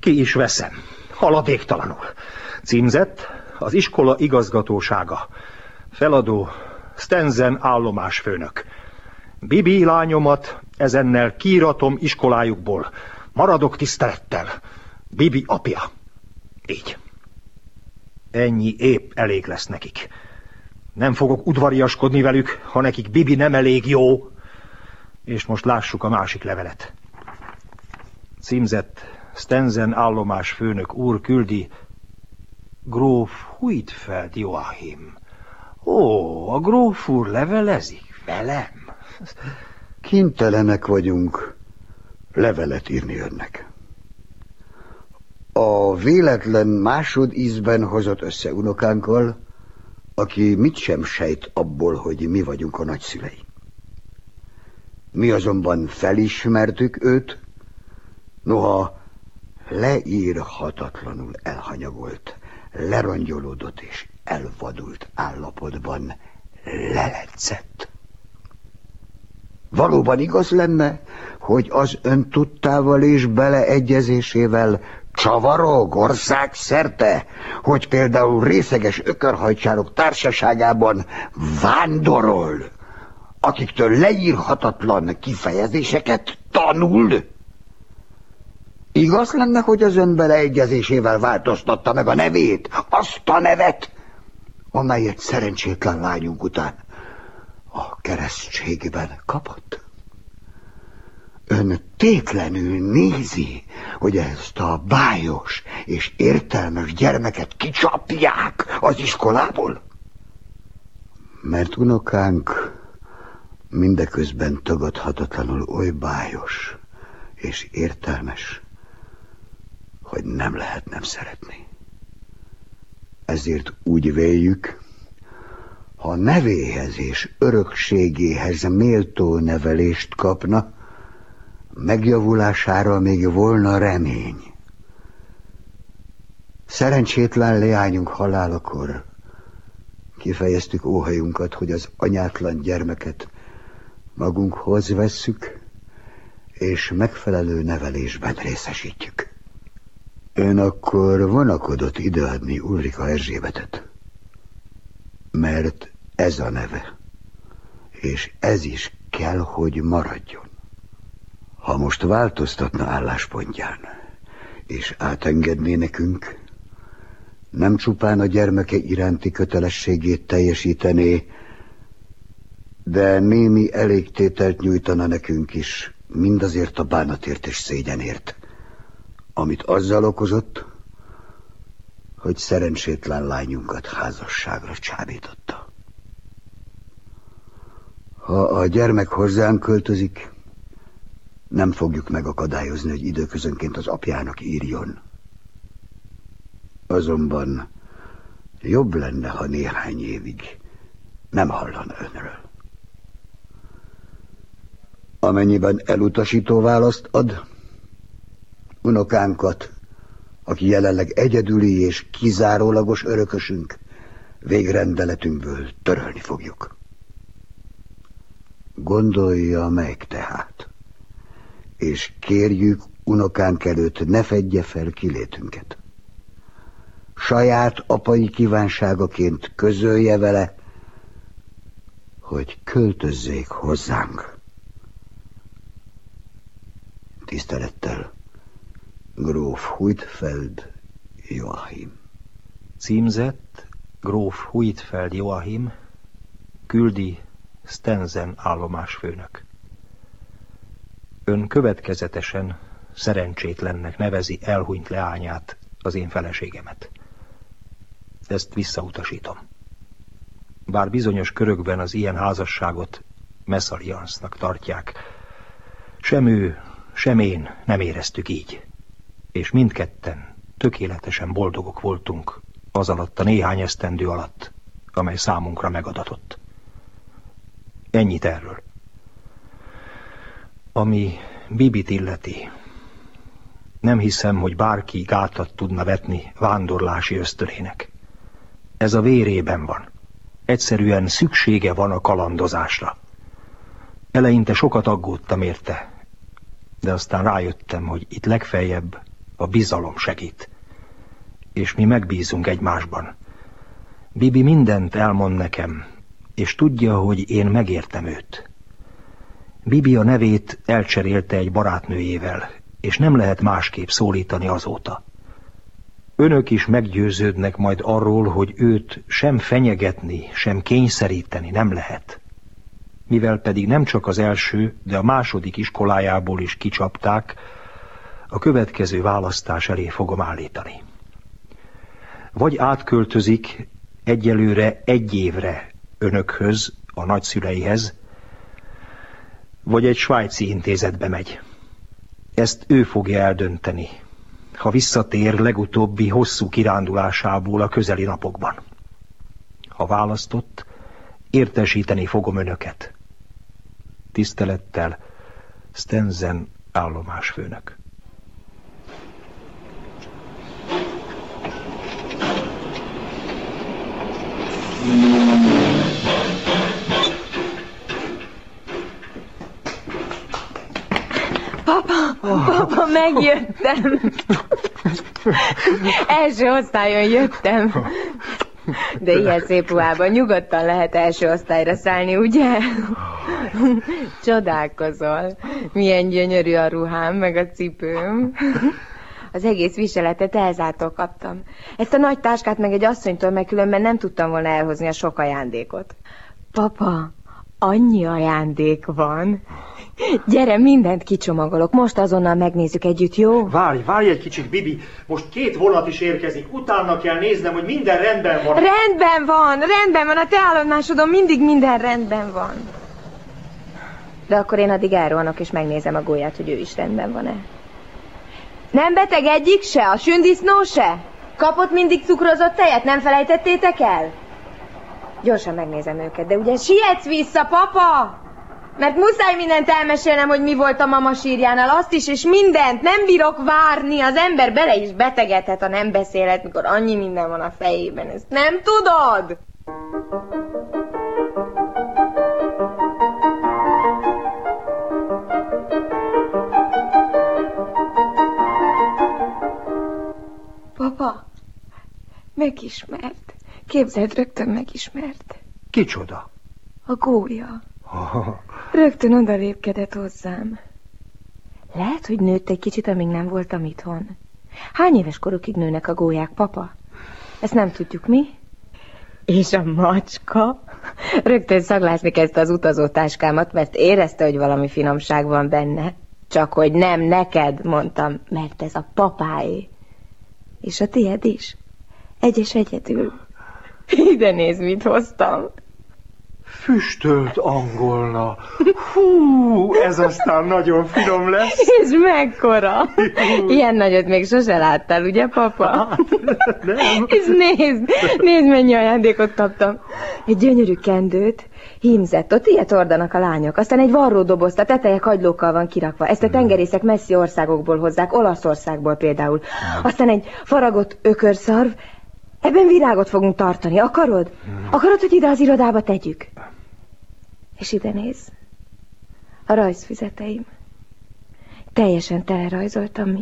Ki is veszem, haladéktalanul. Címzett: az iskola igazgatósága. Feladó: Stenzen állomásfőnök. Bibi lányomat ezennel kiiratom iskolájukból. Maradok tisztelettel. Bibi apja. Így. Ennyi épp elég lesz nekik. Nem fogok udvariaskodni velük, ha nekik Bibi nem elég jó. És most lássuk a másik levelet. Címzett: Stenzen állomásfőnök úr küldi gróf Huitfeld Joachim. Ó, a gróf úr levelezik velem? Kénytelenek vagyunk levelet írni önnek. A véletlen másodízben hozott össze unokánkkal, aki mit sem sejt abból, hogy mi vagyunk a nagyszülei. Mi azonban felismertük őt, noha leírhatatlanul elhanyagolt, lerongyolódott és elvadult állapotban leletszett. Valóban igaz lenne, hogy az ön tudtával és beleegyezésével csavarog országszerte, hogy például részeges ökörhajcsárok társaságában vándorol, akiktől leírhatatlan kifejezéseket tanul? Igaz lenne, hogy az ön beleegyezésével változtatta meg a nevét, azt a nevet, amelyet szerencsétlen lányunk után a keresztségben kapott? Ön tétlenül nézi, hogy ezt a bájos és értelmes gyermeket kicsapják az iskolából? Mert unokánk mindeközben tagadhatatlanul oly bájos és értelmes, hogy nem lehet nem szeretni. Ezért úgy véljük, ha nevéhez és örökségéhez méltó nevelést kapna, megjavulására még volna remény. Szerencsétlen leányunk halálakor kifejeztük óhajunkat, hogy az anyátlan gyermeket magunkhoz vesszük, és megfelelő nevelésben részesítjük. Ön akkor vonakodott ideadni Ulrika Erzsébetet, mert ez a neve, és ez is kell, hogy maradjon. Ha most változtatna álláspontján, és átengedné nekünk, nem csupán a gyermeke iránti kötelességét teljesítené, de némi elégtételt nyújtana nekünk is, mindazért a bánatért és szégyenért, amit azzal okozott, hogy szerencsétlen lányunkat házasságra csábította. Ha a gyermek hozzánk költözik, nem fogjuk megakadályozni, hogy időközönként az apjának írjon. Azonban jobb lenne, ha néhány évig nem hallana önről. Amennyiben elutasító választ ad, unokánkat, aki jelenleg egyedüli és kizárólagos örökösünk, végrendeletünkből törölni fogjuk. Gondolja meg tehát, és kérjük unokánk előtt ne fedje fel kilétünket. Saját apai kívánságaként közölje vele, hogy költözzék hozzánk. Tisztelettel, gróf Huitfeld Joachim. Címzett: gróf Huitfeld Joachim, küldi Stenzen állomásfőnök. Ön következetesen szerencsétlennek nevezi elhunyt leányát, az én feleségemet. Ezt visszautasítom. Bár bizonyos körökben az ilyen házasságot messzaliansznak tartják, sem ő, sem én nem éreztük így, és mindketten tökéletesen boldogok voltunk az alatt a néhány esztendő alatt, amely számunkra megadatott. Ennyit erről. Ami Bibit illeti, nem hiszem, hogy bárki gátat tudna vetni vándorlási ösztönének. Ez a vérében van. Egyszerűen szüksége van a kalandozásra. Eleinte sokat aggódtam érte, de aztán rájöttem, hogy itt legfeljebb A bizalom segít. És mi megbízunk egymásban. Bibi mindent elmond nekem, és tudja, hogy én megértem őt. Bibi a nevét elcserélte egy barátnőjével, és nem lehet másképp szólítani azóta. Önök is meggyőződnek majd arról, hogy őt sem fenyegetni, sem kényszeríteni nem lehet. Mivel pedig nem csak az első, de a második iskolájából is kicsapták, a következő választás elé fogom állítani. Vagy átköltözik egyelőre 1 évre önökhöz, a nagyszüleihez, vagy egy svájci intézetbe megy. Ezt ő fogja eldönteni, ha visszatér legutóbbi hosszú kirándulásából a közeli napokban. Ha választott, értesíteni fogom önöket. Tisztelettel, Stenzen állomásfőnök. Papa, megjöttem. Első osztályon jöttem. De ilyen szép ruhában nyugodtan lehet első osztályra szállni, ugye? Csodálkozol. Milyen gyönyörű a ruhám, meg a cipőm. Az egész viseletet Elzától kaptam. Ezt a nagy táskát meg egy asszonytól, meg különben nem tudtam volna elhozni a sok ajándékot. Papa, annyi ajándék van. Gyere, mindent kicsomagolok. Most azonnal megnézzük együtt, jó? Várj egy kicsit, Bibi. Most 2 vonat is érkezik. Utána kell néznem, hogy minden rendben van. Rendben van. A te állomásodon mindig minden rendben van. De akkor én addig elrohanok, és megnézem a gólyát, hogy ő is rendben van-e. Nem beteg egyik se? A sündisznó se? Kapott mindig cukrozott tejet? Nem felejtettétek el? Gyorsan megnézem őket, de ugye sietsz vissza, papa! Mert muszáj mindent elmesélnem, hogy mi volt a mama sírjánál, azt is, és mindent, nem bírok várni, az ember bele is betegedhet, ha nem beszélhet, mikor annyi minden van a fejében, ezt nem tudod? Papa, megismert. Képzeld, rögtön megismert. Kicsoda? A gólya. Rögtön odalépkedett hozzám. Lehet, hogy nőtt egy kicsit, amíg nem voltam itthon. Hány éves korokig nőnek a gólyák, papa? Ezt nem tudjuk, mi? És a macska? Rögtön szaglásni kezdte az utazótáskámat, mert érezte, hogy valami finomság van benne. Csak hogy nem neked, mondtam, mert ez a papáé. És a tiéd is. Egyes egyedül. Ide nézd, mit hoztam. Füstölt angolna. Hú, ez aztán nagyon finom lesz. És mekkora? Ilyen nagyot még sose láttál, ugye, papa? Nem. És nézd, mennyi ajándékot kaptam. Egy gyönyörű kendőt, hímzettot, ilyet ordanak a lányok. Aztán egy varródobozt, a teteje kagylókkal van kirakva. Ezt a tengerészek messzi országokból hozzák, Olaszországból például. Aztán egy faragott ökörszarv. Ebben virágot fogunk tartani, akarod? Akarod, hogy ide az irodába tegyük? És ide nézz. A rajzfüzeteim. Teljesen telerajzoltam